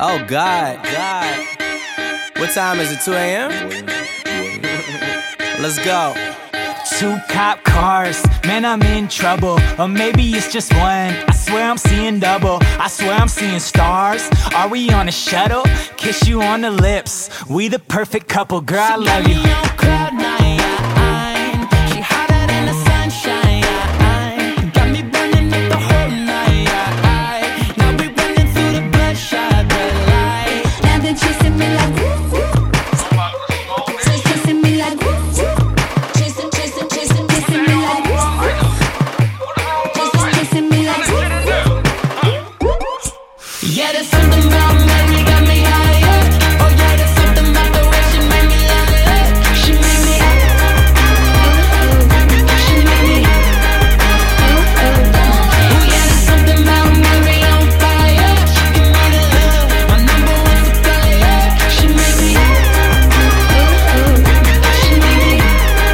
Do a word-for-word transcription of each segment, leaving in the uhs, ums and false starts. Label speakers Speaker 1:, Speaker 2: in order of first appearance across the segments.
Speaker 1: Oh God, God. What time is it, two a.m.? Let's go.
Speaker 2: Two cop cars, man, I'm in trouble. Or maybe it's just one. I swear I'm seeing double. I swear I'm seeing stars. Are we on a shuttle? Kiss you on the lips. We the perfect couple, girl, I love you. Cloud nine, she hotter than the sunshine. Got me burning up the whole night. Now we running through the bloodshot red light.
Speaker 3: Now they're chasing me like woo woo. Chasing me like woo woo. Chasing, chasing, chasing, chasing me like woo woo. Chasing, chasing me like woo woo.
Speaker 2: Yeah, there's something about Mary got me higher. Oh yeah, there's something about the way she made me like. She made me. She made me. Oh yeah, there's something about Mary on fire. She give me the love, my number one supplier. She made me. She made me.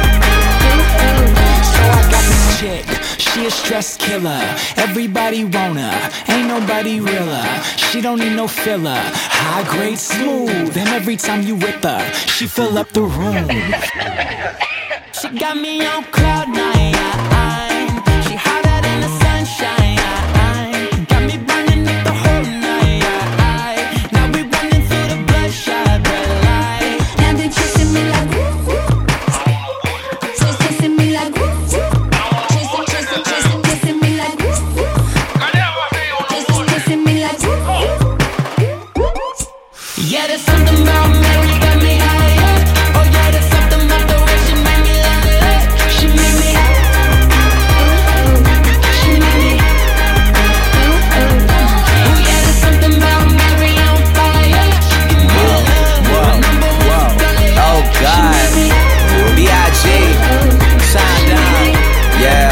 Speaker 2: So I got this chick, she a stress killer. Everybody want her, ain't nobody realer. She don't need no filler, high grade smooth. And every time you with her, she fill up the room. She got me on cloud nine. She hotter than the sunshine. Got me burning up the whole night. Now we running through the bloodshot red light.
Speaker 3: Now they're chasing me like woo woo. Chasing me like woo woo. Chasing, chasing, chasing, chasing me like woo woo. Chasing, chasing me like woo woo.
Speaker 2: Yeah, there's something about Mary got me higher. Oh yeah, there's something about the way she made me like. She made me. She made me. Oh yeah, there's something about Mary on fire. She give me the love, my number one supplier.
Speaker 1: Oh God. B I G Shine down. Yeah.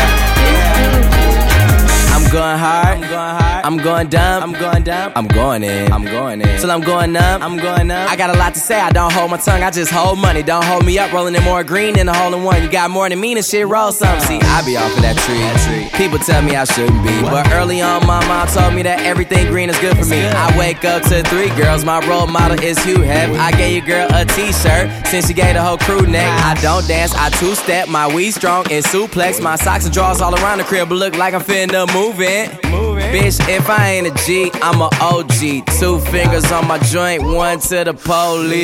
Speaker 1: I'm going hard. I'm going hard. I'm going dumb. I'm going dumb. I'm going in. I'm going in. Till I'm going numb. I'm going numb. I got a lot to say. I don't hold my tongue. I just hold money. Don't hold me up. Rolling in more green than a hole in one. You got more than me and shit. Roll something. See, I be off of that tree. People tell me I shouldn't be, but early on, my mom told me that everything green is good for me. I wake up to three girls. My role model is Hugh Hef. I gave your girl a t-shirt since she gave the whole crew neck. I don't dance. I two-step. My weed strong and suplex. My socks and drawers all around the crib, but look like I'm finna move in. Bitch, if I ain't a G, I'm a O G. Two fingers on my joint, one to the police.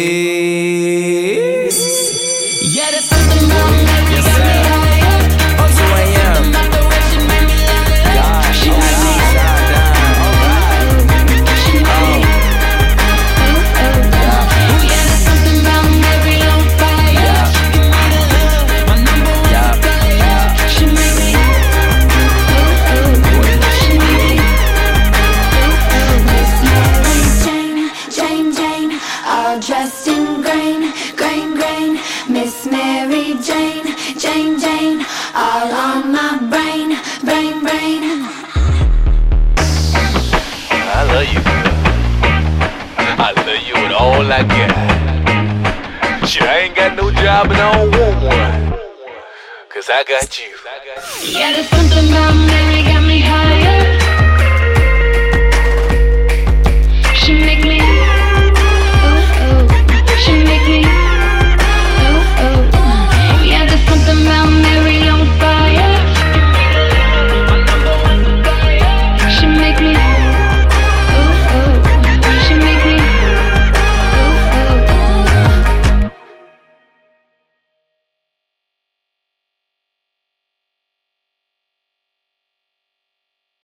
Speaker 2: Yeah, there's something about Mary
Speaker 1: Yes,
Speaker 2: got me
Speaker 1: sir.
Speaker 2: higher. Oh
Speaker 1: two
Speaker 2: yeah,
Speaker 1: a.m.
Speaker 2: there's something about the way she made me like. She made me.
Speaker 1: Shine down.
Speaker 2: She made me. Oh yeah, there's something about Mary on fire. She give me the love, my number one supplier. She made me. She made me.
Speaker 3: Miss Mary Jane, Jane, Jane, all dressed in grain, grain, grain. Miss Mary Jane, Jane, Jane, all on my brain, brain, brain.
Speaker 4: I love you, girl. I love you with all I got. Shit, I ain't got no job and I don't want one. Cause I got you.
Speaker 2: Yeah, there's something about Mary